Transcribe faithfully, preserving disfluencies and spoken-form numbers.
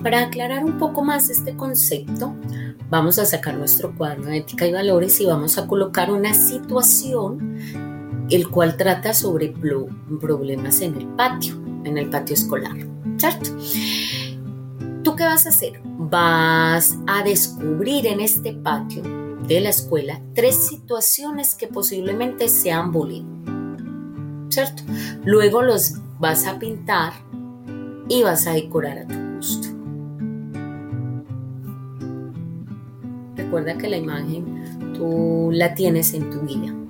Para aclarar un poco más este concepto, vamos a sacar nuestro cuaderno de ética y valores y vamos a colocar una situación el cual trata sobre pro- problemas en el patio, en el patio escolar, ¿cierto? ¿Tú qué vas a hacer? Vas a descubrir en este patio de la escuela tres situaciones que posiblemente sean bullying, ¿cierto? Luego los vas a pintar y vas a decorar a tu gusto. Recuerda que la imagen tú la tienes en tu guía.